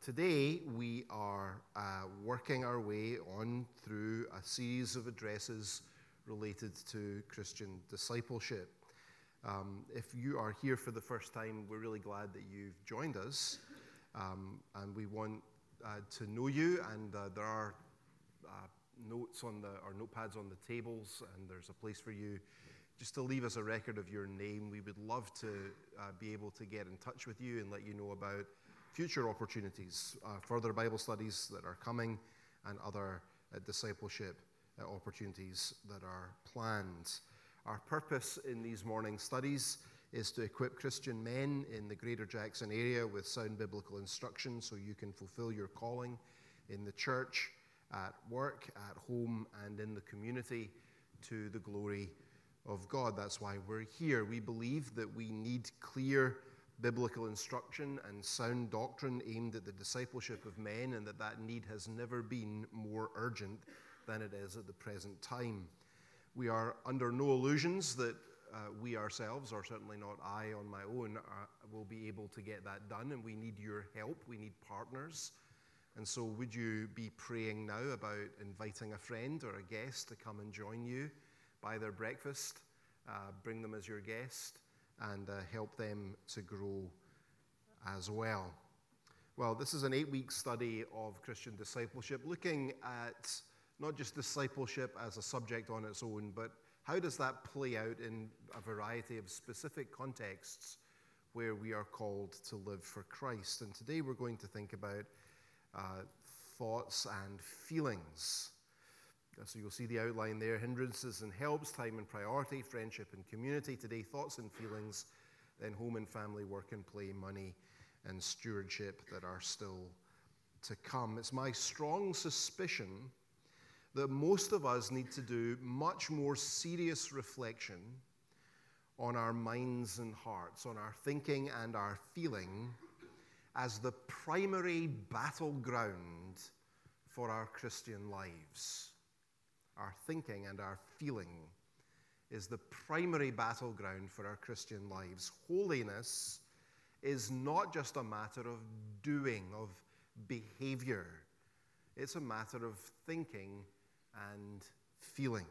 Today we are working our way on through a series of addresses related to Christian discipleship. If you are here for the first time, we're really glad that you've joined us, and we want to know you. And there are notes on or notepads on the tables, and there's a place for you just to leave us a record of your name. We would love to be able to get in touch with you and let you know about future opportunities, further Bible studies that are coming, and other discipleship opportunities that are planned. Our purpose in these morning studies is to equip Christian men in the Greater Jackson area with sound biblical instruction so you can fulfill your calling in the church, at work, at home, and in the community to the glory of God. That's why we're here. We believe that we need clear biblical instruction and sound doctrine aimed at the discipleship of men, and that need has never been more urgent than it is at the present time. We are under no illusions that we ourselves, or certainly not I on my own, will be able to get that done, and we need your help. We need partners. And so would you be praying now about inviting a friend or a guest to come and join you, buy their breakfast, bring them as your guest, and help them to grow as well. Well, this is an 8-week study of Christian discipleship, looking at not just discipleship as a subject on its own, but how does that play out in a variety of specific contexts where we are called to live for Christ. And today we're going to think about thoughts and feelings. So you'll see the outline there: hindrances and helps, time and priority, friendship and community. Today, thoughts and feelings, then home and family, work and play, money and stewardship that are still to come. It's my strong suspicion that most of us need to do much more serious reflection on our minds and hearts, on our thinking and our feeling as the primary battleground for our Christian lives. Our thinking and our feeling is the primary battleground for our Christian lives. Holiness is not just a matter of doing, of behavior. It's a matter of thinking and feeling.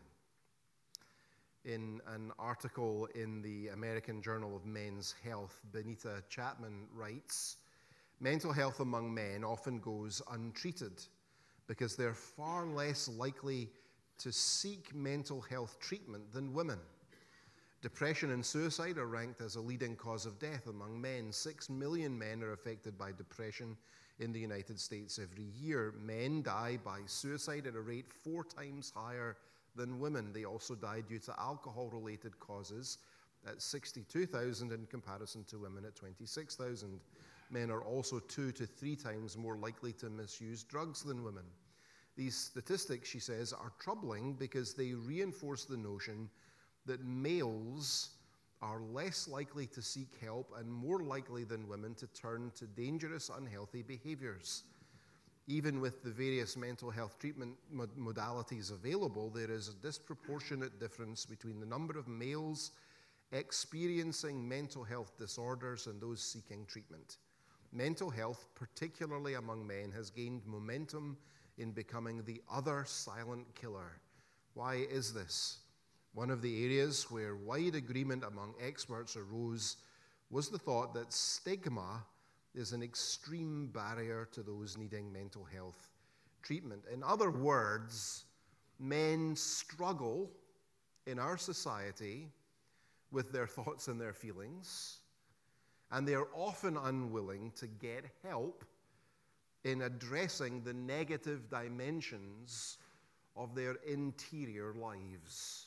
In an article in the American Journal of Men's Health, Benita Chapman writes, "Mental health among men often goes untreated because they're far less likely to seek mental health treatment than women. Depression and suicide are ranked as a leading cause of death among men. 6 million men are affected by depression in the United States every year. Men die by suicide at a rate 4 times higher than women. They also die due to alcohol-related causes at 62,000 in comparison to women at 26,000. Men are also 2 to 3 times more likely to misuse drugs than women. These statistics," she says, "are troubling because they reinforce the notion that males are less likely to seek help and more likely than women to turn to dangerous, unhealthy behaviors. Even with the various mental health treatment modalities available, there is a disproportionate difference between the number of males experiencing mental health disorders and those seeking treatment. Mental health, particularly among men, has gained momentum in becoming the other silent killer. Why is this? One of the areas where wide agreement among experts arose was the thought that stigma is an extreme barrier to those needing mental health treatment. In other words, men struggle in our society with their thoughts and their feelings, and they are often unwilling to get help in addressing the negative dimensions of their interior lives.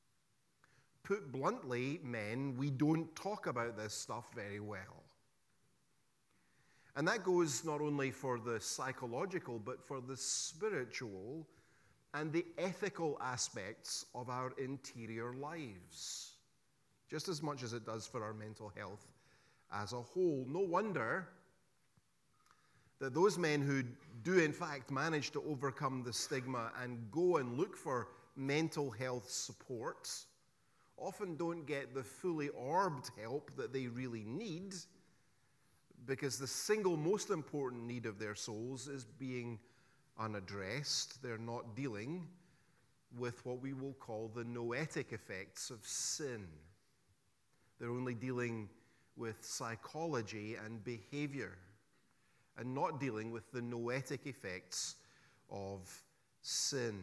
Put bluntly, men, we don't talk about this stuff very well. And that goes not only for the psychological, but for the spiritual and the ethical aspects of our interior lives, just as much as it does for our mental health as a whole. No wonder that those men who do in fact manage to overcome the stigma and go and look for mental health support often don't get the fully orbed help that they really need because the single most important need of their souls is being unaddressed. They're not dealing with what we will call the noetic effects of sin. They're only dealing with psychology and behavior and not dealing with the noetic effects of sin.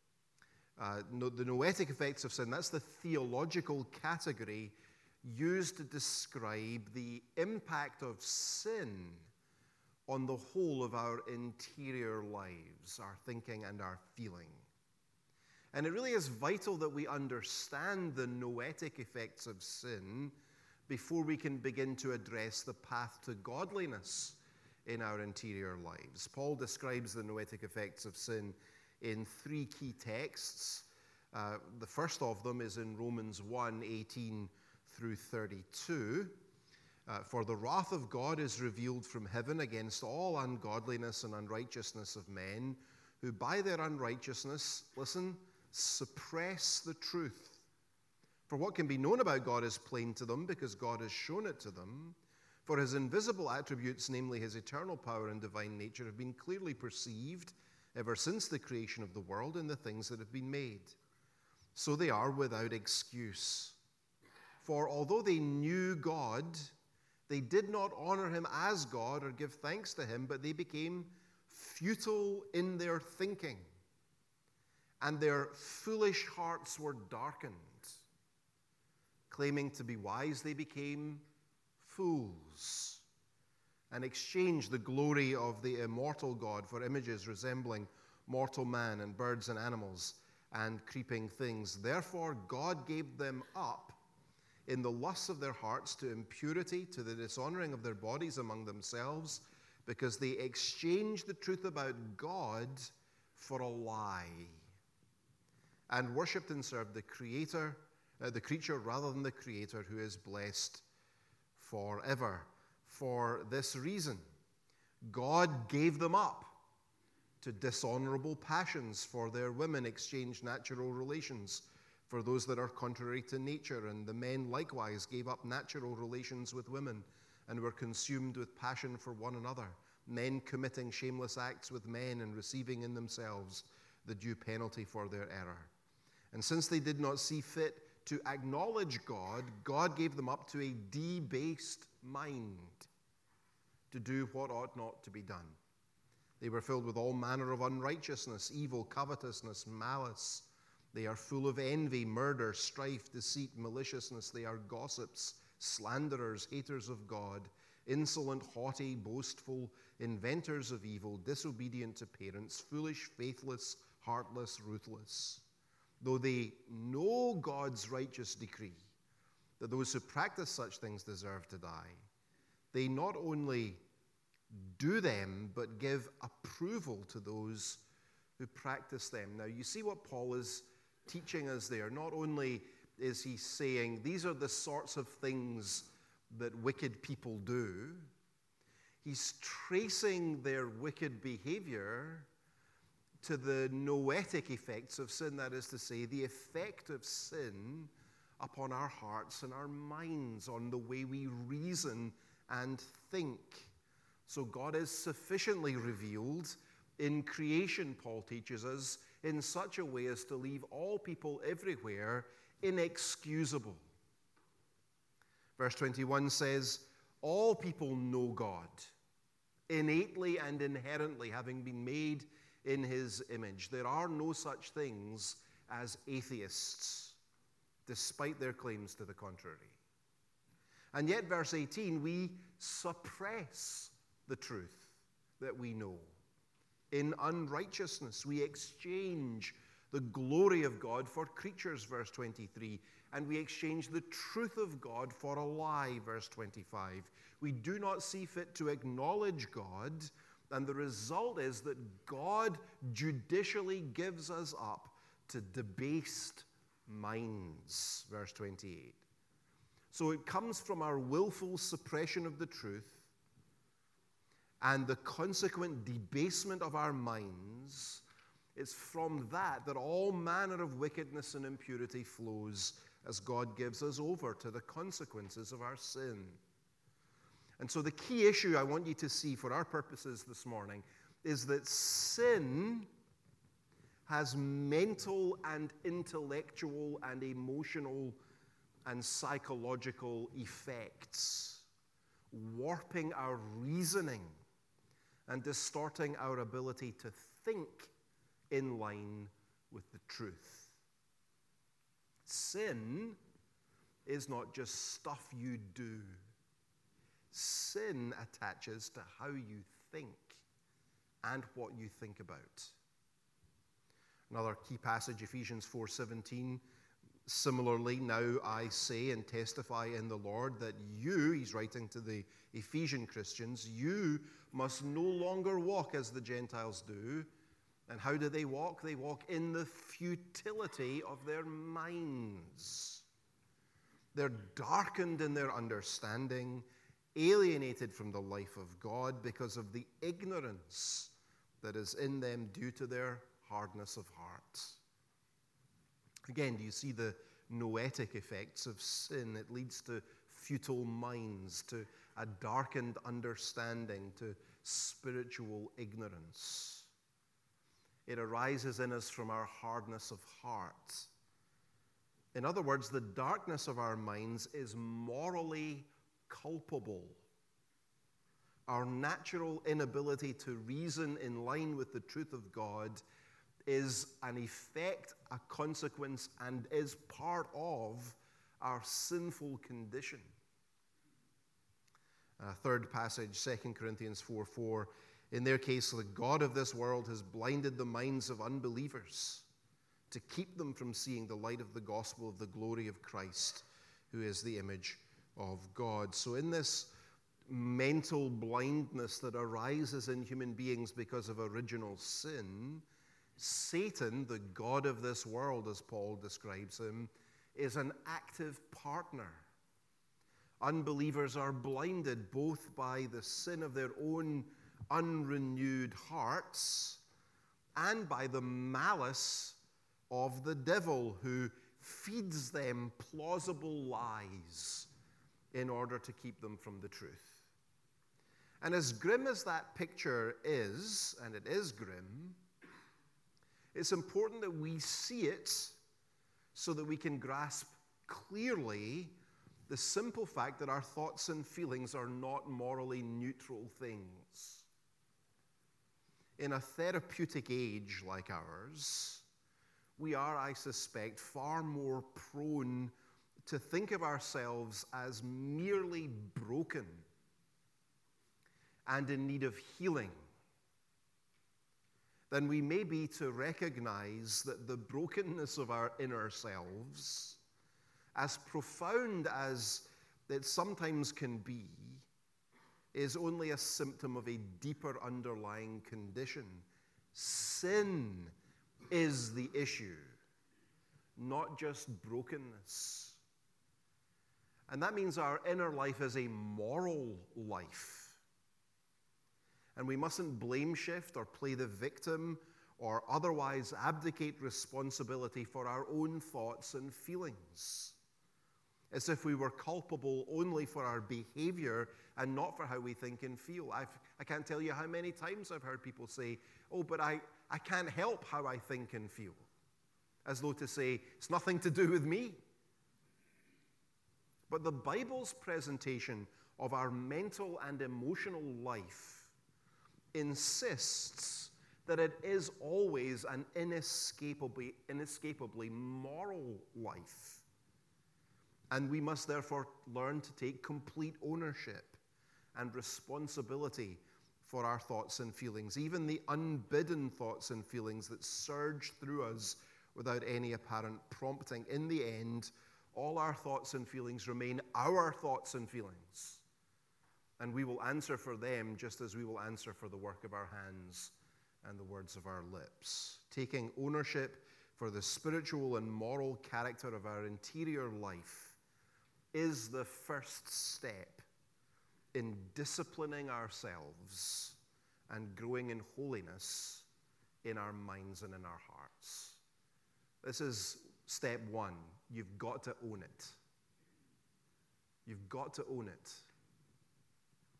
The noetic effects of sin, that's the theological category used to describe the impact of sin on the whole of our interior lives, our thinking and our feeling. And it really is vital that we understand the noetic effects of sin before we can begin to address the path to godliness in our interior lives. Paul describes the noetic effects of sin in three key texts. The first of them is in Romans 1:18 through 32. For the wrath of God is revealed from heaven against all ungodliness and unrighteousness of men, who by their unrighteousness, listen, suppress the truth. For what can be known about God is plain to them, because God has shown it to them. For his invisible attributes, namely his eternal power and divine nature, have been clearly perceived ever since the creation of the world in the things that have been made. So they are without excuse. For although they knew God, they did not honor him as God or give thanks to him, but they became futile in their thinking, and their foolish hearts were darkened. Claiming to be wise, they became fools and exchanged the glory of the immortal God for images resembling mortal man and birds and animals and creeping things. Therefore, God gave them up in the lusts of their hearts to impurity, to the dishonoring of their bodies among themselves, because they exchanged the truth about God for a lie, and worshipped and served the creature rather than the Creator, who is blessed forever. For this reason, God gave them up to dishonorable passions, for their women exchanged natural relations for those that are contrary to nature, and the men likewise gave up natural relations with women and were consumed with passion for one another, men committing shameless acts with men and receiving in themselves the due penalty for their error. And since they did not see fit to acknowledge God, God gave them up to a debased mind to do what ought not to be done. They were filled with all manner of unrighteousness, evil, covetousness, malice. They are full of envy, murder, strife, deceit, maliciousness. They are gossips, slanderers, haters of God, insolent, haughty, boastful, inventors of evil, disobedient to parents, foolish, faithless, heartless, ruthless. Though they know God's righteous decree that those who practice such things deserve to die, they not only do them, but give approval to those who practice them. Now, you see what Paul is teaching us there. Not only is he saying these are the sorts of things that wicked people do, he's tracing their wicked behavior to the noetic effects of sin, that is to say, the effect of sin upon our hearts and our minds, on the way we reason and think. So God is sufficiently revealed in creation, Paul teaches us, in such a way as to leave all people everywhere inexcusable. Verse 21 says, all people know God, innately and inherently, having been made in his image. There are no such things as atheists, despite their claims to the contrary. And yet, verse 18, we suppress the truth that we know. In unrighteousness, we exchange the glory of God for creatures, verse 23, and we exchange the truth of God for a lie, verse 25. We do not see fit to acknowledge God, and the result is that God judicially gives us up to debased minds, verse 28. So it comes from our willful suppression of the truth and the consequent debasement of our minds. It's from that all manner of wickedness and impurity flows, as God gives us over to the consequences of our sin. And so the key issue I want you to see for our purposes this morning is that sin has mental and intellectual and emotional and psychological effects, warping our reasoning and distorting our ability to think in line with the truth. Sin is not just stuff you do. Sin attaches to how you think and what you think about. Another key passage, Ephesians 4:17. Similarly, now I say and testify in the Lord that you, he's writing to the Ephesian Christians, you must no longer walk as the Gentiles do. And how do they walk? They walk in the futility of their minds. They're darkened in their understanding, alienated from the life of God because of the ignorance that is in them due to their hardness of heart. Again, do you see the noetic effects of sin? It leads to futile minds, to a darkened understanding, to spiritual ignorance. It arises in us from our hardness of heart. In other words, the darkness of our minds is morally culpable. Our natural inability to reason in line with the truth of God is an effect, a consequence, and is part of our sinful condition. Third passage, 2 Corinthians 4:4. In their case, the God of this world has blinded the minds of unbelievers to keep them from seeing the light of the gospel of the glory of Christ, who is the image of God. So in this mental blindness that arises in human beings because of original sin, Satan, the god of this world, as Paul describes him, is an active partner. Unbelievers are blinded both by the sin of their own unrenewed hearts and by the malice of the devil, who feeds them plausible lies in order to keep them from the truth. And as grim as that picture is, and it is grim, it's important that we see it so that we can grasp clearly the simple fact that our thoughts and feelings are not morally neutral things. In a therapeutic age like ours, we are, I suspect, far more prone to think of ourselves as merely broken and in need of healing than we may be to recognize that the brokenness of our inner selves, as profound as it sometimes can be, is only a symptom of a deeper underlying condition. Sin is the issue, not just brokenness. And that means our inner life is a moral life. And we mustn't blame shift or play the victim or otherwise abdicate responsibility for our own thoughts and feelings, as if we were culpable only for our behavior and not for how we think and feel. I can't tell you how many times I've heard people say, oh, but I can't help how I think and feel, as though to say, it's nothing to do with me. But the Bible's presentation of our mental and emotional life insists that it is always an inescapably moral life. And we must therefore learn to take complete ownership and responsibility for our thoughts and feelings, even the unbidden thoughts and feelings that surge through us without any apparent prompting. In the end, all our thoughts and feelings remain our thoughts and feelings. And we will answer for them just as we will answer for the work of our hands and the words of our lips. Taking ownership for the spiritual and moral character of our interior life is the first step in disciplining ourselves and growing in holiness in our minds and in our hearts. This is step one. You've got to own it. You've got to own it.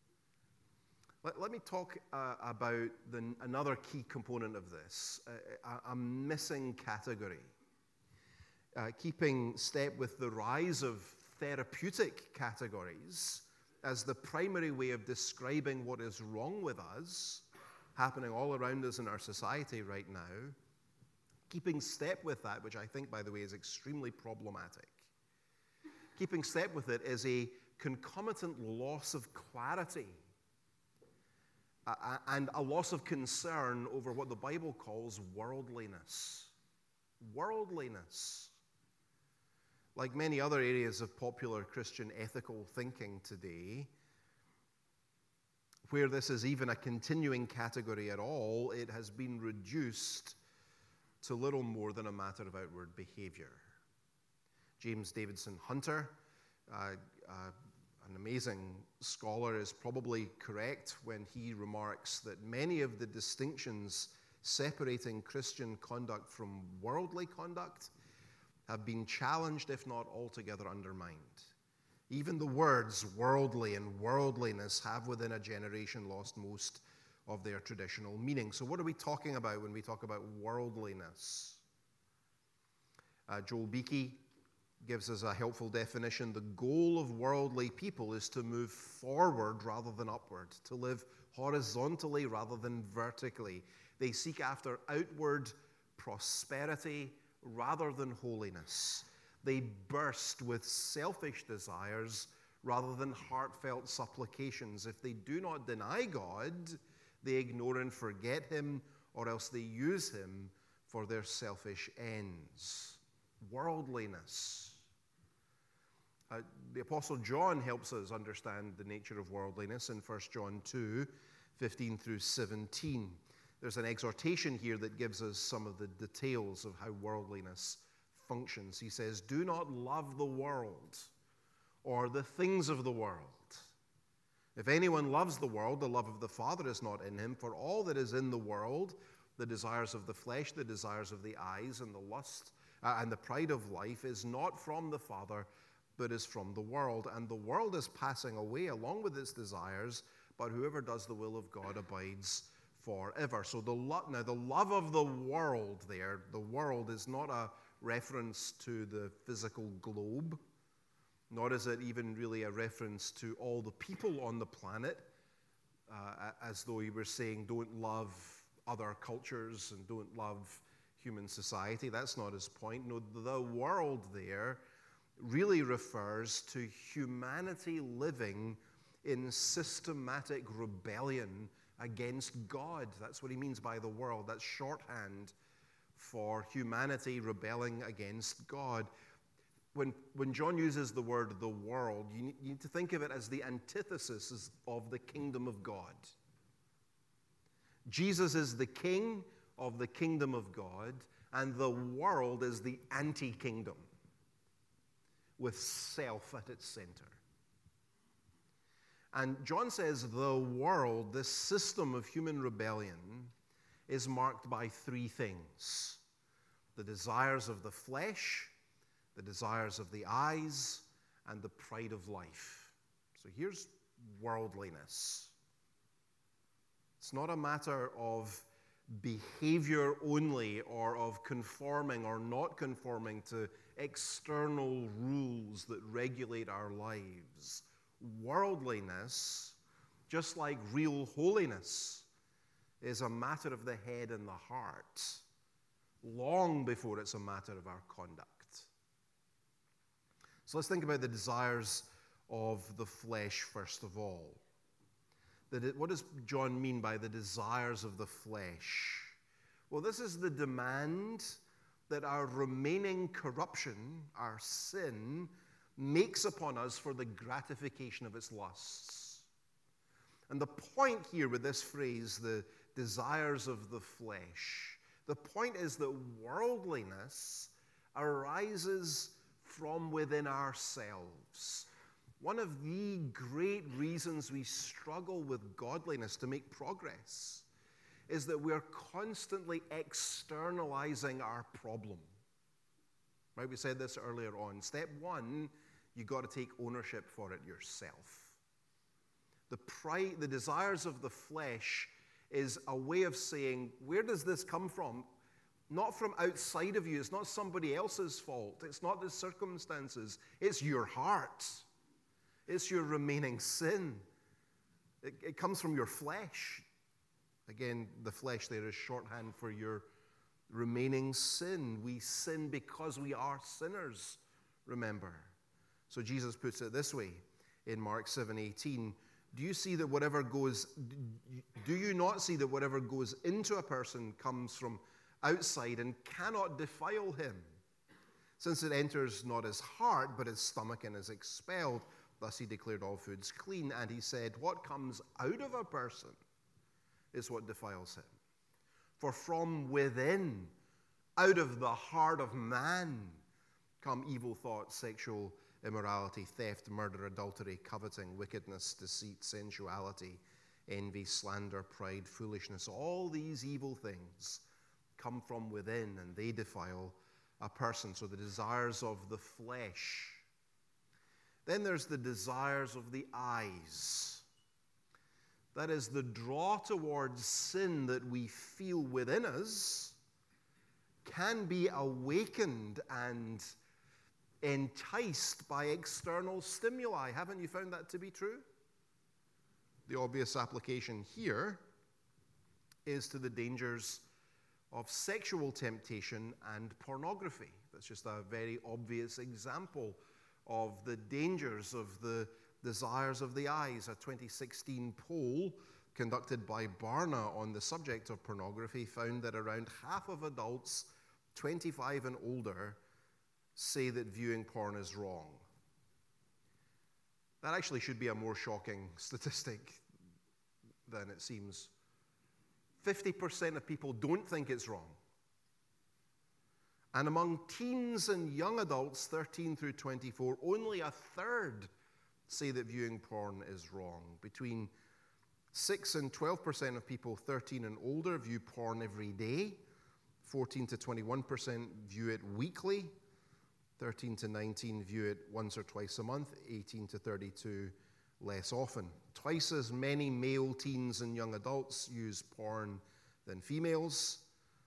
Let me talk about another key component of this, a missing category. Keeping step with the rise of therapeutic categories as the primary way of describing what is wrong with us, happening all around us in our society right now, keeping step with that, which I think, by the way, is extremely problematic. Keeping step with it is a concomitant loss of clarity and a loss of concern over what the Bible calls worldliness. Worldliness. Like many other areas of popular Christian ethical thinking today, where this is even a continuing category at all, it has been reduced to little more than a matter of outward behavior. James Davidson Hunter, an amazing scholar, is probably correct when he remarks that many of the distinctions separating Christian conduct from worldly conduct have been challenged, if not altogether undermined. Even the words worldly and worldliness have within a generation lost most of their traditional meaning. So what are we talking about when we talk about worldliness? Joel Beakey gives us a helpful definition. The goal of worldly people is to move forward rather than upward, to live horizontally rather than vertically. They seek after outward prosperity rather than holiness. They burst with selfish desires rather than heartfelt supplications. If they do not deny God, they ignore and forget him, or else they use him for their selfish ends. Worldliness. The Apostle John helps us understand the nature of worldliness in 1 John 2, 15 through 17. There's an exhortation here that gives us some of the details of how worldliness functions. He says, "Do not love the world or the things of the world. If anyone loves the world, the love of the Father is not in him. For all that is in the world, the desires of the flesh, the desires of the eyes, and the lust and the pride of life, is not from the Father, but is from the world. And the world is passing away along with its desires, but whoever does the will of God abides forever." So the love of the world there, the world is not a reference to the physical globe, nor is it even really a reference to all the people on the planet, as though he were saying don't love other cultures and don't love human society. That's not his point. No, the world there really refers to humanity living in systematic rebellion against God. That's what he means by the world. That's shorthand for humanity rebelling against God. When John uses the word the world, you need to think of it as the antithesis of the kingdom of God. Jesus is the king of the kingdom of God, and the world is the anti-kingdom, with self at its center. And John says the world, this system of human rebellion, is marked by three things: the desires of the flesh, the desires of the eyes, and the pride of life. So here's worldliness. It's not a matter of behavior only, or of conforming or not conforming to external rules that regulate our lives. Worldliness, just like real holiness, is a matter of the head and the heart, long before it's a matter of our conduct. So let's think about the desires of the flesh first of all. What does John mean by the desires of the flesh? Well, this is the demand that our remaining corruption, our sin, makes upon us for the gratification of its lusts. And the point here with this phrase, the desires of the flesh, the point is that worldliness arises from within ourselves. One of the great reasons we struggle with godliness to make progress is that we're constantly externalizing our problem. Right? We said this earlier on. Step one, you've got to take ownership for it yourself. The desires of the flesh is a way of saying, where does this come from? Not from outside of you. It's not somebody else's fault. It's not the circumstances. It's your heart. It's your remaining sin. It comes from your flesh. Again, the flesh there is shorthand for your remaining sin. We sin because we are sinners, remember. So Jesus puts it this way in Mark 7:18. Do you not see that whatever goes into a person comes from outside and cannot defile him, since it enters not his heart, but his stomach, and is expelled? Thus he declared all foods clean. And he said, what comes out of a person is what defiles him. For from within, out of the heart of man, come evil thoughts, sexual immorality, theft, murder, adultery, coveting, wickedness, deceit, sensuality, envy, slander, pride, foolishness. All these evil things come from within, and they defile a person. So the desires of the flesh. Then there's the desires of the eyes. That is, the draw towards sin that we feel within us can be awakened and enticed by external stimuli. Haven't you found that to be true? The obvious application here is to the dangers of sexual temptation and pornography. That's just a very obvious example of the dangers of the desires of the eyes. A 2016 poll conducted by Barna on the subject of pornography found that around half of adults 25 and older say that viewing porn is wrong. That actually should be a more shocking statistic than it seems. 50% of people don't think it's wrong. And among teens and young adults, 13 through 24, only a third say that viewing porn is wrong. Between 6 and 12% of people 13 and older view porn every day. 14 to 21% view it weekly. 13 to 19 view it once or twice a month. 18 to 32 less often. Twice as many male teens and young adults use porn than females.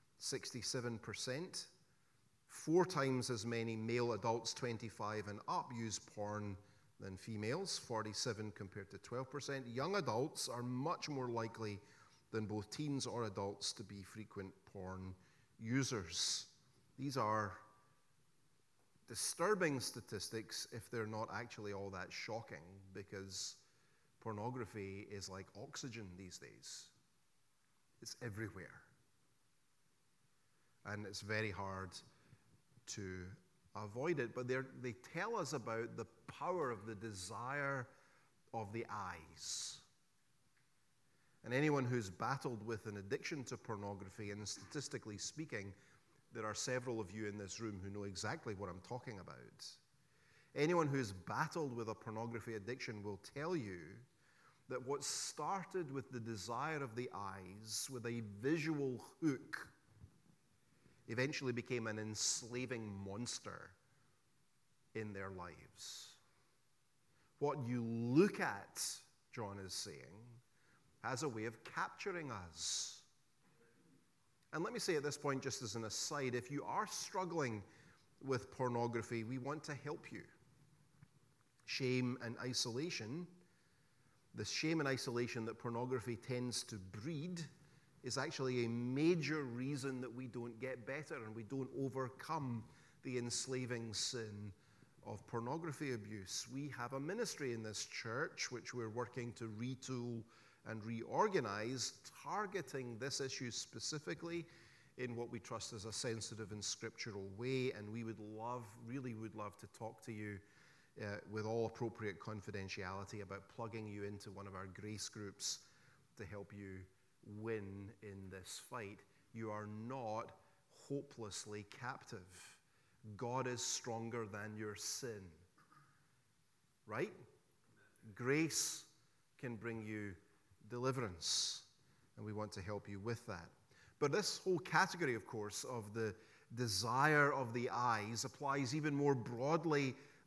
67%. 4 times as many male adults 25 and up use porn than females, 47 compared to 12%. Young adults are much more likely than both teens or adults to be frequent porn users. These are disturbing statistics if they're not actually all that shocking, because pornography is like oxygen these days. It's everywhere. And it's very hard to avoid it, but they tell us about the power of the desire of the eyes. And anyone who's battled with an addiction to pornography, and statistically speaking, there are several of you in this room who know exactly what I'm talking about. Anyone who's battled with a pornography addiction will tell you that what started with the desire of the eyes, with a visual hook, eventually became an enslaving monster in their lives. What you look at, John is saying, has a way of capturing us. And let me say at this point, just as an aside, if you are struggling with pornography, we want to help you. Shame and isolation, the shame and isolation that pornography tends to breed, is actually a major reason that we don't get better and we don't overcome the enslaving sin of pornography abuse. We have a ministry in this church which we're working to retool and reorganize, targeting this issue specifically in what we trust is a sensitive and scriptural way, and we really would love to talk to you with all appropriate confidentiality about plugging you into one of our grace groups to help you win in this fight. You are not hopelessly captive. God is stronger than your sin. Right? Grace can bring you deliverance, and we want to help you with that. But this whole category, of course, of the desire of the eyes applies even more broadly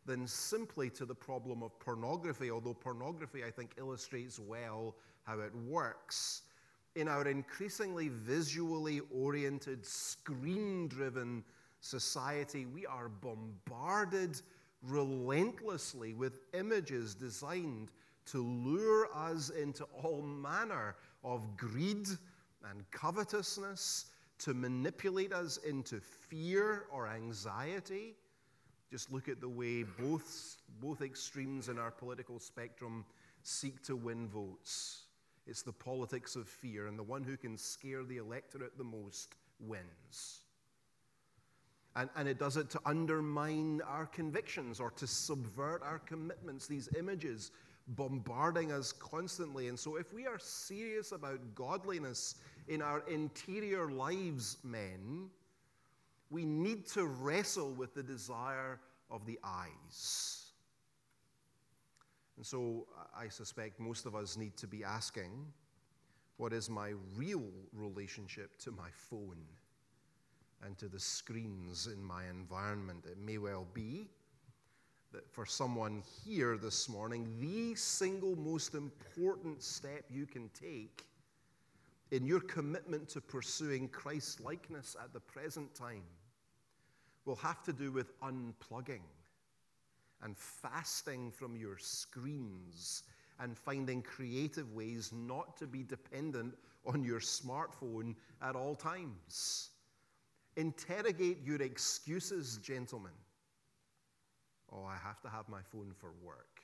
than simply to the problem of pornography, although pornography, I think, illustrates well how it works. In our increasingly visually oriented, screen-driven society, we are bombarded relentlessly with images designed to lure us into all manner of greed and covetousness, to manipulate us into fear or anxiety. Just look at the way both extremes in our political spectrum seek to win votes. It's the politics of fear, and the one who can scare the electorate the most wins. And it does it to undermine our convictions or to subvert our commitments, these images bombarding us constantly. And so if we are serious about godliness in our interior lives, men, we need to wrestle with the desire of the eyes. And so I suspect most of us need to be asking, what is my real relationship to my phone and to the screens in my environment? It may well be that for someone here this morning, the single most important step you can take in your commitment to pursuing Christ's likeness at the present time will have to do with unplugging and fasting from your screens and finding creative ways not to be dependent on your smartphone at all times. Interrogate your excuses, gentlemen. Oh, I have to have my phone for work.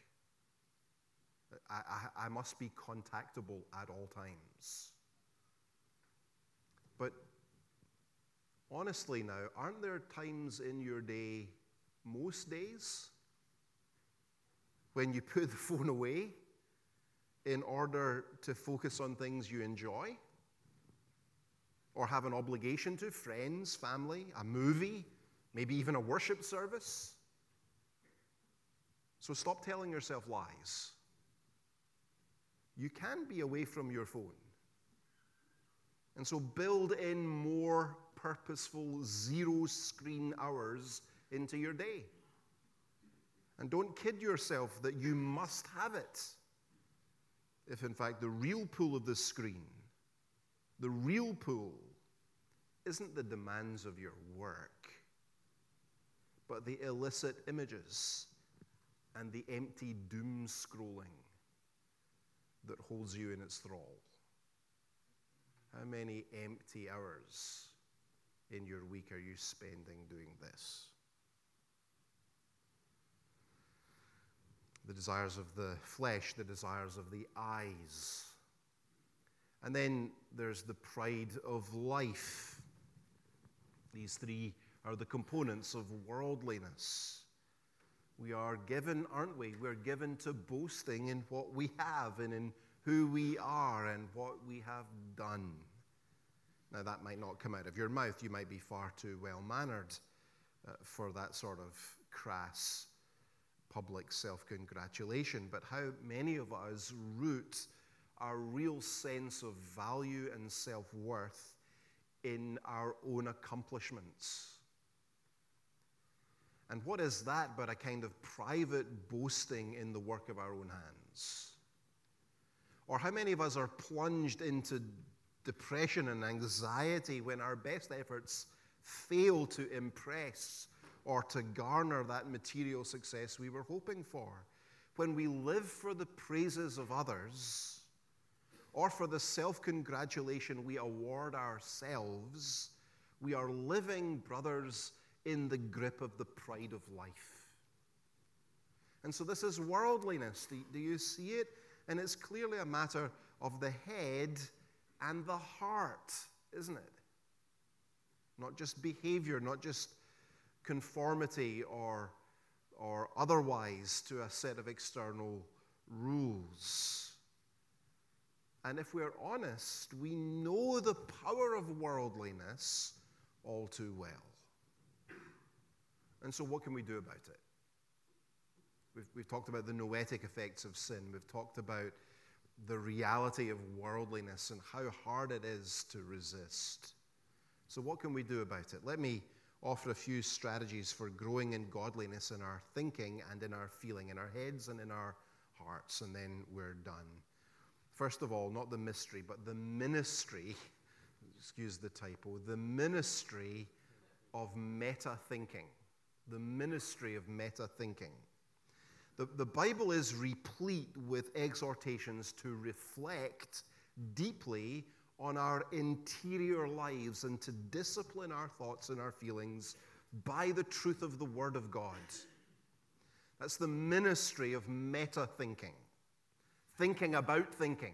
I must be contactable at all times. But honestly now, aren't there times in your day, most days, when you put the phone away in order to focus on things you enjoy or have an obligation to, friends, family, a movie, maybe even a worship service? So stop telling yourself lies. You can be away from your phone. And so build in more purposeful zero-screen hours into your day. And don't kid yourself that you must have it. If in fact the real pull of the screen, the real pull, isn't the demands of your work, but the illicit images and the empty doom scrolling that holds you in its thrall. How many empty hours in your week are you spending doing this? The desires of the flesh, the desires of the eyes. And then there's the pride of life. These three are the components of worldliness. We are given, aren't we? We're given to boasting in what we have and in who we are and what we have done. Now, that might not come out of your mouth. You might be far too well-mannered for that sort of crass public self-congratulation. But how many of us root our real sense of value and self-worth in our own accomplishments? And what is that but a kind of private boasting in the work of our own hands? Or how many of us are plunged into depression and anxiety when our best efforts fail to impress or to garner that material success we were hoping for? When we live for the praises of others or for the self-congratulation we award ourselves, we are living, brothers, in the grip of the pride of life. And so this is worldliness. Do you see it? And it's clearly a matter of the head and the heart, isn't it? Not just behavior, not just conformity or otherwise to a set of external rules. And if we're honest, we know the power of worldliness all too well. And so what can we do about it? We've talked about the noetic effects of sin. We've talked about the reality of worldliness and how hard it is to resist. So what can we do about it? Let me offer a few strategies for growing in godliness in our thinking and in our feeling, in our heads and in our hearts, and then we're done. First of all, not the mystery, but the ministry, excuse the typo, the ministry of meta-thinking. The ministry of meta-thinking. The Bible is replete with exhortations to reflect deeply on our interior lives and to discipline our thoughts and our feelings by the truth of the Word of God. That's the ministry of meta-thinking, thinking about thinking.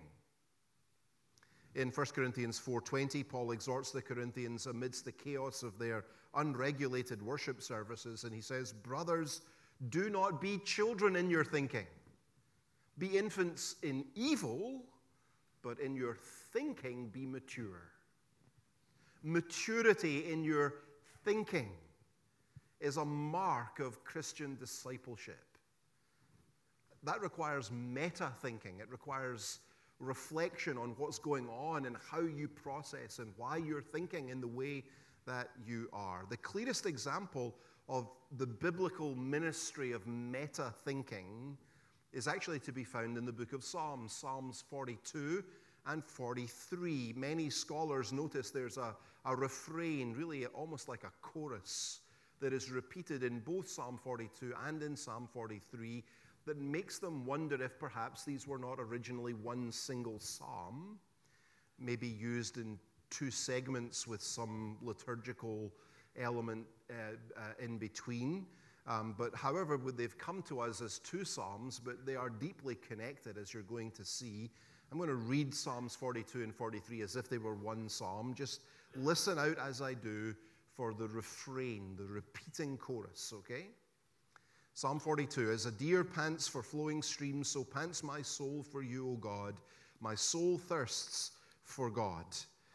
In 1 Corinthians 4:20, Paul exhorts the Corinthians amidst the chaos of their unregulated worship services, and he says, "Brothers, do not be children in your thinking. Be infants in evil, but in your thinking be mature." Maturity in your thinking is a mark of Christian discipleship. That requires meta-thinking. It requires reflection on what's going on and how you process and why you're thinking in the way that you are. The clearest example of the biblical ministry of meta-thinking is actually to be found in the book of Psalms, Psalms 42 and 43. Many scholars notice there's a refrain, really almost like a chorus, that is repeated in both Psalm 42 and in Psalm 43 that makes them wonder if perhaps these were not originally one single psalm, maybe used in two segments with some liturgical element in between. But however, they've come to us as two psalms, but they are deeply connected, as you're going to see. I'm going to read Psalms 42 and 43 as if they were one psalm. Just listen out as I do for the refrain, the repeating chorus, okay? Psalm 42, "As a deer pants for flowing streams, so pants my soul for you, O God. My soul thirsts for God.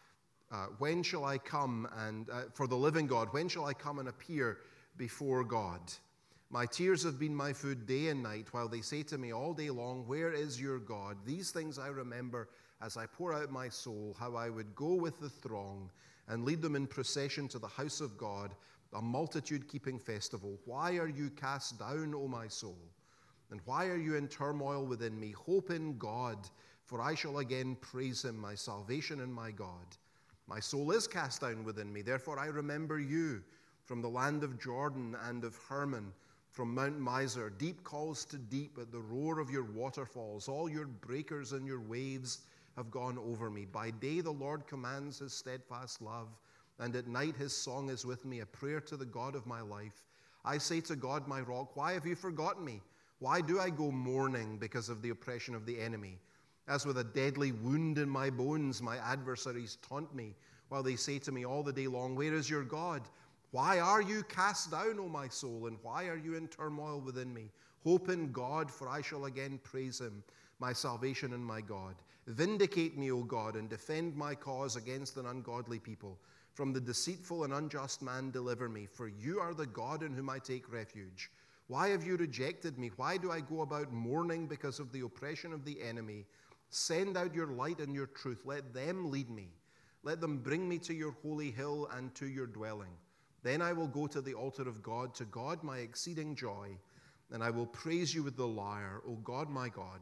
When shall I come and, for the living God, when shall I come and appear before God? My tears have been my food day and night, while they say to me all day long, where is your God? These things I remember as I pour out my soul, how I would go with the throng and lead them in procession to the house of God, a multitude keeping festival. Why are you cast down, O my soul? And why are you in turmoil within me? Hope in God, for I shall again praise him, my salvation and my God. My soul is cast down within me, therefore I remember you. From the land of Jordan and of Hermon, from Mount Mizar, deep calls to deep at the roar of your waterfalls. All your breakers and your waves have gone over me. By day the Lord commands his steadfast love, and at night his song is with me, a prayer to the God of my life. I say to God, my rock, why have you forgotten me? Why do I go mourning because of the oppression of the enemy? As with a deadly wound in my bones, my adversaries taunt me, while they say to me all the day long, where is your God? Why are you cast down, O my soul, and why are you in turmoil within me? Hope in God, for I shall again praise him, my salvation and my God. Vindicate me, O God, and defend my cause against an ungodly people. From the deceitful and unjust man deliver me, for you are the God in whom I take refuge. Why have you rejected me? Why do I go about mourning because of the oppression of the enemy? Send out your light and your truth. Let them lead me. Let them bring me to your holy hill and to your dwelling. Then I will go to the altar of God, to God my exceeding joy, and I will praise you with the lyre, O God my God.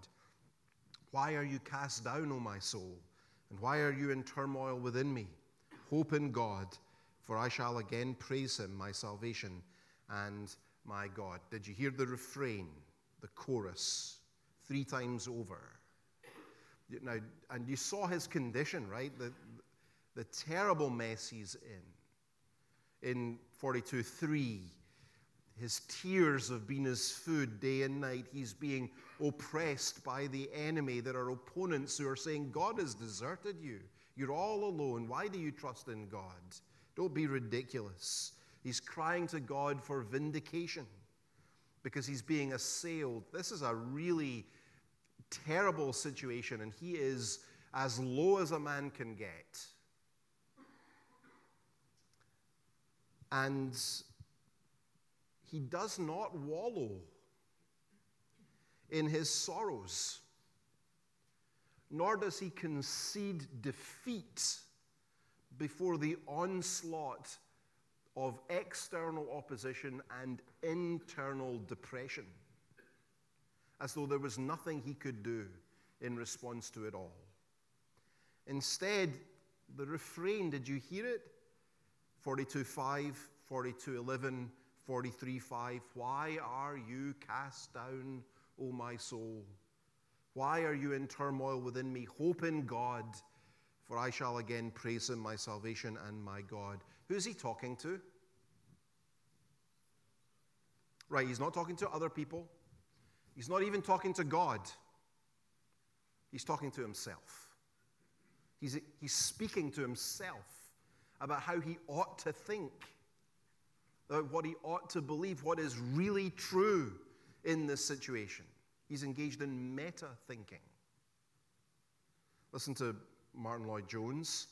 Why are you cast down, O my soul? And why are you in turmoil within me? Hope in God, for I shall again praise him, my salvation and my God. Did you hear the refrain, the chorus, 3 times over? Now, and you saw his condition, right? The terrible mess he's in. In 42:3, his tears have been his food day and night. He's being oppressed by the enemy. There are opponents who are saying, God has deserted you. You're all alone. Why do you trust in God? Don't be ridiculous. He's crying to God for vindication because he's being assailed. This is a really terrible situation, and he is as low as a man can get. And he does not wallow in his sorrows, nor does he concede defeat before the onslaught of external opposition and internal depression, as though there was nothing he could do in response to it all. Instead, the refrain, did you hear it? 42:5, 42:11, 43:5. Why are you cast down, O my soul? Why are you in turmoil within me? Hope in God, for I shall again praise him, my salvation and my God. Who's he talking to? Right, he's not talking to other people. He's not even talking to God. He's talking to himself. He's speaking to himself about how he ought to think, about what he ought to believe, what is really true in this situation. He's engaged in meta-thinking. Listen to Martin Lloyd-Jones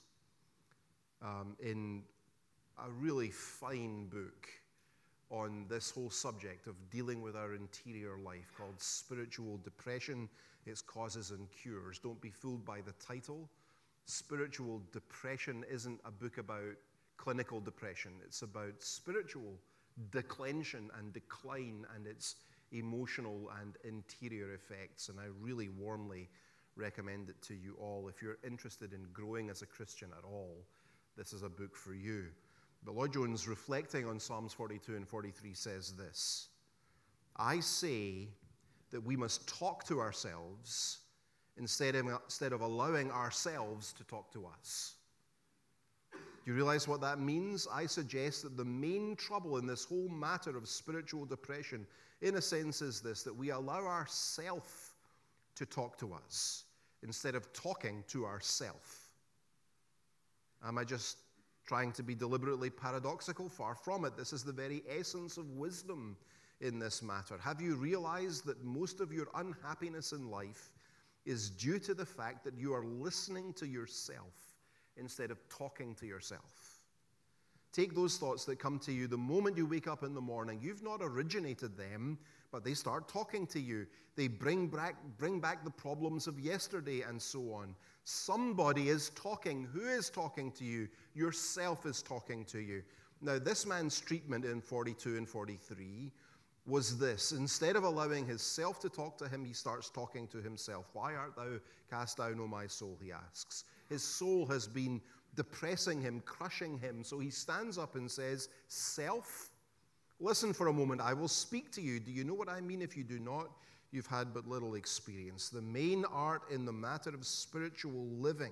in a really fine book on this whole subject of dealing with our interior life called Spiritual Depression, Its Causes and Cures. Don't be fooled by the title. Spiritual depression isn't a book about clinical depression. It's about spiritual declension and decline and its emotional and interior effects. And I really warmly recommend it to you all. If you're interested in growing as a Christian at all, this is a book for you. But Lloyd-Jones, reflecting on Psalms 42 and 43, says this: I say that we must talk to ourselves instead of allowing ourselves to talk to us. Do you realize what that means? I suggest that the main trouble in this whole matter of spiritual depression, in a sense, is this: that we allow ourself to talk to us instead of talking to ourself. Am I just trying to be deliberately paradoxical? Far from it. This is the very essence of wisdom in this matter. Have you realized that most of your unhappiness in life is due to the fact that you are listening to yourself instead of talking to yourself? Take those thoughts that come to you the moment you wake up in the morning. You've not originated them, but they start talking to you. They bring back the problems of yesterday and so on. Somebody is talking. Who is talking to you? Yourself is talking to you. Now, this man's treatment in 42 and 43 was this: instead of allowing his self to talk to him, he starts talking to himself. Why art thou cast down, O my soul, he asks. His soul has been depressing him, crushing him. So he stands up and says, self, listen for a moment, I will speak to you. Do you know what I mean? If you do not, you've had but little experience. The main art in the matter of spiritual living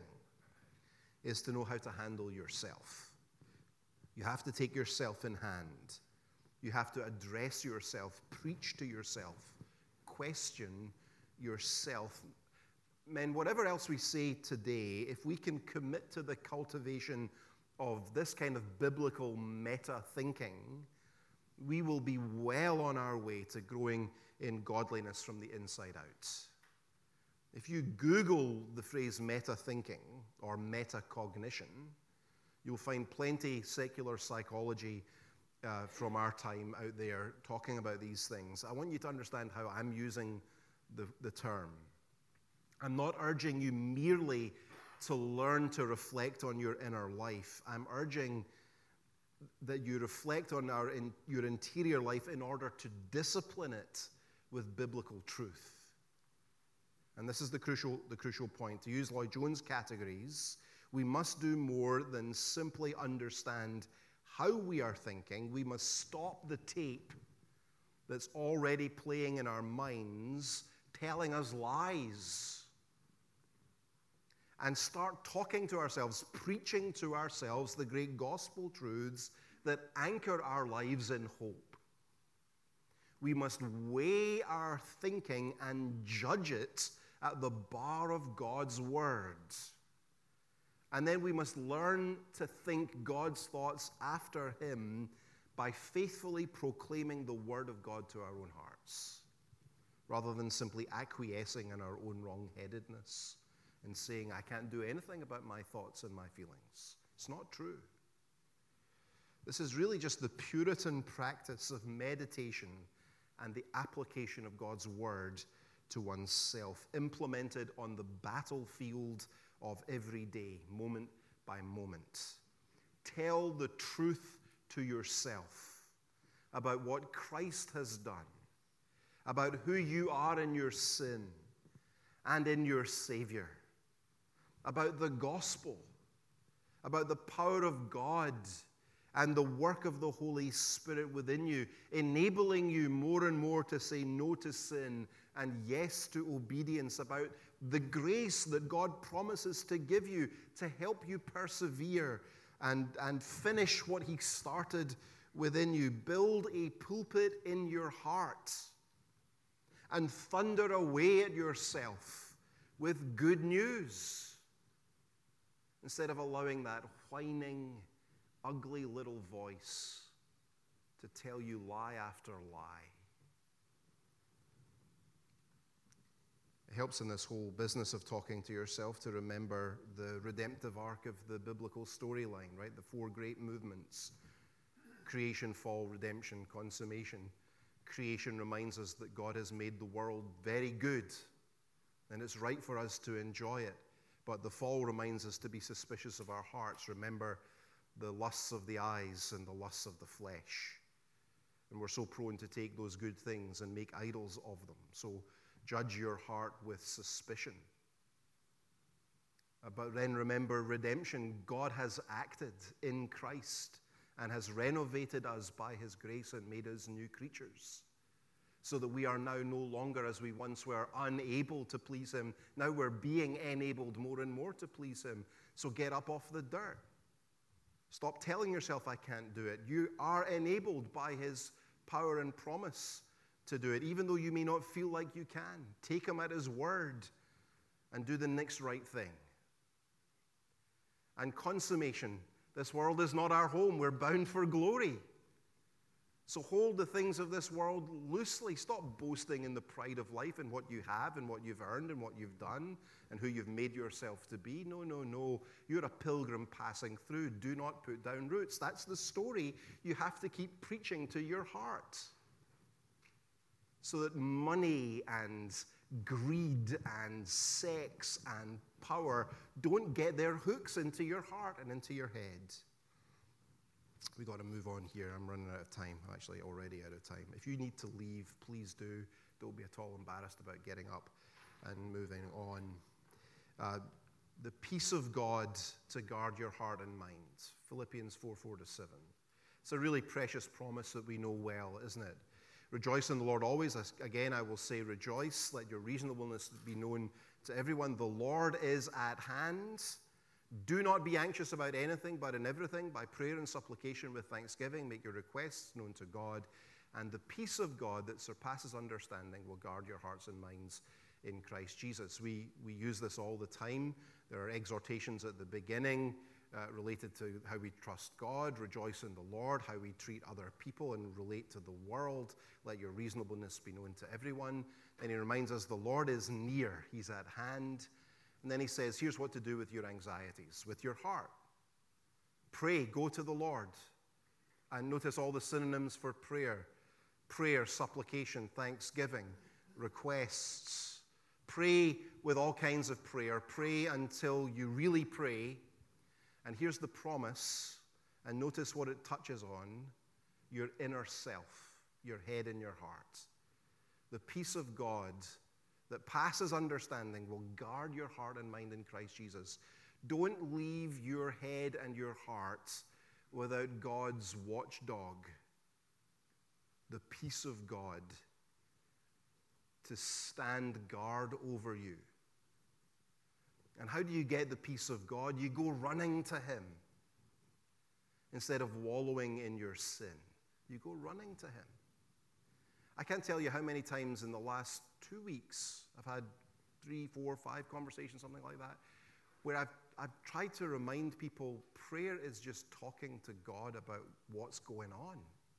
is to know how to handle yourself. You have to take yourself in hand. You have to address yourself, preach to yourself, question yourself. Men, whatever else we say today, if we can commit to the cultivation of this kind of biblical meta-thinking, we will be well on our way to growing in godliness from the inside out. If you Google the phrase meta-thinking or metacognition, you'll find plenty secular psychology from our time out there talking about these things. I want you to understand how I'm using the term. I'm not urging you merely to learn to reflect on your inner life. I'm urging that you reflect on your interior life in order to discipline it with biblical truth. And this is the crucial point. To use Lloyd-Jones' categories, we must do more than simply understand how we are thinking. We must stop the tape that's already playing in our minds, telling us lies, and start talking to ourselves, preaching to ourselves the great gospel truths that anchor our lives in hope. We must weigh our thinking and judge it at the bar of God's word. And then we must learn to think God's thoughts after him by faithfully proclaiming the word of God to our own hearts, rather than simply acquiescing in our own wrong-headedness and saying, I can't do anything about my thoughts and my feelings. It's not true. This is really just the Puritan practice of meditation and the application of God's word to oneself, implemented on the battlefield of every day, moment by moment. Tell the truth to yourself about what Christ has done, about who you are in your sin and in your Savior, about the gospel, about the power of God and the work of the Holy Spirit within you, enabling you more and more to say no to sin and yes to obedience, about the grace that God promises to give you to help you persevere and finish what He started within you. Build a pulpit in your heart and thunder away at yourself with good news instead of allowing that whining, ugly little voice to tell you lie after lie. It helps in this whole business of talking to yourself to remember the redemptive arc of the biblical storyline, right? The four great movements: creation, fall, redemption, consummation. Creation reminds us that God has made the world very good, and it's right for us to enjoy it. But the fall reminds us to be suspicious of our hearts. Remember the lusts of the eyes and the lusts of the flesh. And we're so prone to take those good things and make idols of them. So judge your heart with suspicion. But then remember redemption. God has acted in Christ and has renovated us by His grace and made us new creatures, so that we are now no longer as we once were, unable to please Him. Now we're being enabled more and more to please Him. So get up off the dirt. Stop telling yourself, I can't do it. You are enabled by His power and promise to do it, even though you may not feel like you can. Take Him at His word and do the next right thing. And consummation. This world is not our home. We're bound for glory. So hold the things of this world loosely. Stop boasting in the pride of life and what you have and what you've earned and what you've done and who you've made yourself to be. No, no, no. You're a pilgrim passing through. Do not put down roots. That's the story you have to keep preaching to your heart, so that money and greed and sex and power don't get their hooks into your heart and into your head. We've got to move on here. I'm running out of time. I'm actually already out of time. If you need to leave, please do. Don't be at all embarrassed about getting up and moving on. The peace of God to guard your heart and mind. Philippians 4:4-7. It's a really precious promise that we know well, isn't it? Rejoice in the Lord always. Again, I will say rejoice. Let your reasonableness be known to everyone. The Lord is at hand. Do not be anxious about anything, but in everything, by prayer and supplication with thanksgiving, make your requests known to God. And the peace of God that surpasses understanding will guard your hearts and minds in Christ Jesus. We use this all the time. There are exhortations at the beginning related to how we trust God, rejoice in the Lord, how we treat other people and relate to the world. Let your reasonableness be known to everyone. Then he reminds us the Lord is near. He's at hand. And then he says, here's what to do with your anxieties, with your heart. Pray, go to the Lord. And notice all the synonyms for prayer. Prayer, supplication, thanksgiving, requests. Pray with all kinds of prayer. Pray until you really pray. And here's the promise, and notice what it touches on: your inner self, your head and your heart. The peace of God that passes understanding will guard your heart and mind in Christ Jesus. Don't leave your head and your heart without God's watchdog, the peace of God, to stand guard over you. And how do you get the peace of God? You go running to Him instead of wallowing in your sin. You go running to Him. I can't tell you how many times in the last 2 weeks I've had 3, 4, 5 conversations, something like that, where I've tried to remind people prayer is just talking to God about what's going on.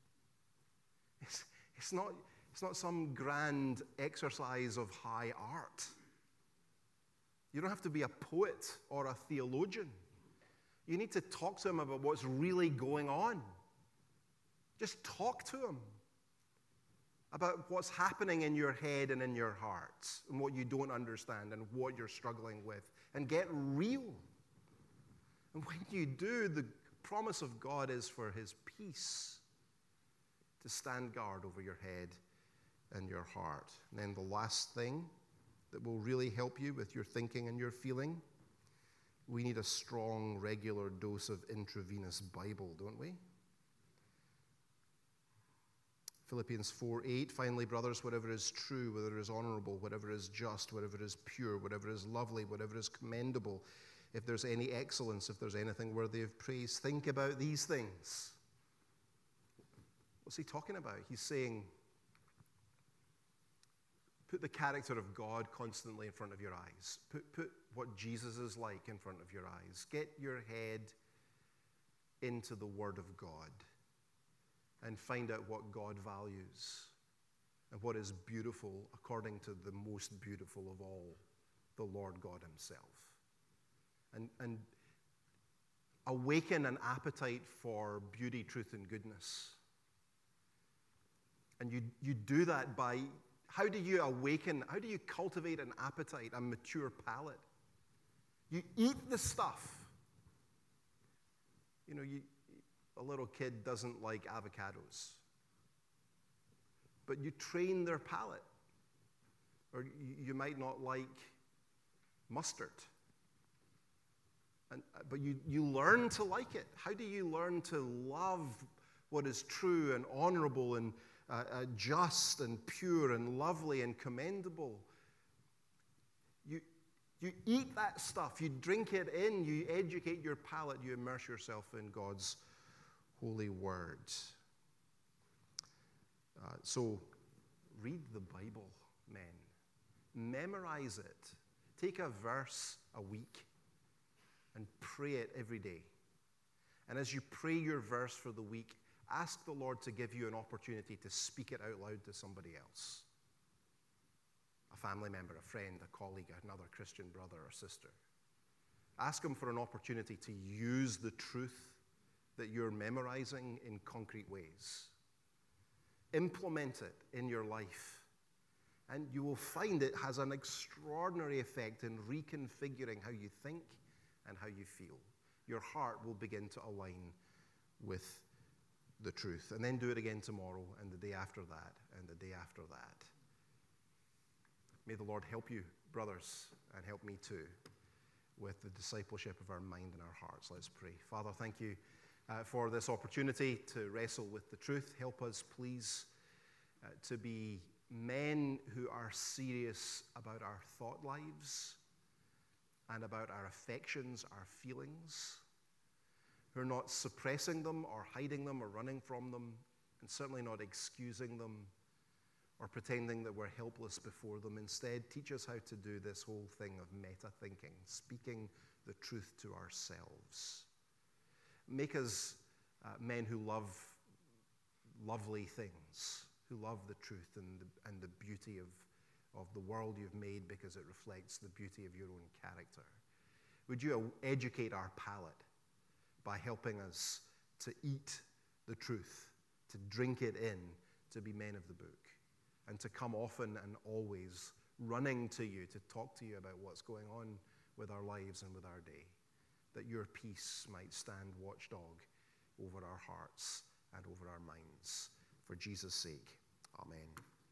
It's not some grand exercise of high art. You don't have to be a poet or a theologian. You need to talk to Him about what's really going on. Just talk to Him about what's happening in your head and in your heart and what you don't understand and what you're struggling with, and get real. And when you do, promise of God is for his peace to stand guard over your head and your heart. And then the last thing that will really help you with your thinking and your feeling, we need a strong, regular dose of intravenous Bible, don't we? Philippians 4:8, finally, brothers, whatever is true, whatever is honorable, whatever is just, whatever is pure, whatever is lovely, whatever is commendable, if there's any excellence, if there's anything worthy of praise, think about these things. What's he talking about? He's saying, put the character of God constantly in front of your eyes. Put what Jesus is like in front of your eyes. Get your head into the Word of God and find out what God values and what is beautiful according to the most beautiful of all, the Lord God himself. And awaken an appetite for beauty, truth, and goodness. And you do that by, how do you cultivate an appetite, a mature palate? You eat the stuff. You know, a little kid doesn't like avocados, but you train their palate. Or you might not like mustard, but you learn to like it. How do you learn to love what is true and honorable and just and pure and lovely and commendable? You eat that stuff, you drink it in, you educate your palate, you immerse yourself in God's holy word. So read the Bible, men. Memorize it. Take a verse a week and pray it every day. And as you pray your verse for the week, ask the Lord to give you an opportunity to speak it out loud to somebody else. A family member, a friend, a colleague, another Christian brother or sister. Ask him for an opportunity to use the truth that you're memorizing in concrete ways. Implement it in your life, and you will find it has an extraordinary effect in reconfiguring how you think and how you feel. Your heart will begin to align with the truth. And then do it again tomorrow, and the day after that, and the day after that. May the Lord help you, brothers, and help me too, with the discipleship of our mind and our hearts. Let's pray. Father, thank you for this opportunity to wrestle with the truth. Help us, please, to be men who are serious about our thought lives and about our affections, our feelings, who are not suppressing them or hiding them or running from them, and certainly not excusing them or pretending that we're helpless before them. Instead, teach us how to do this whole thing of meta-thinking, speaking the truth to ourselves. Make us men who love lovely things, who love the truth and the beauty of the world you've made because it reflects the beauty of your own character. Would you educate our palate by helping us to eat the truth, to drink it in, to be men of the book, and to come often and always running to you to talk to you about what's going on with our lives and with our day, that your peace might stand watchdog over our hearts and over our minds. For Jesus' sake, amen.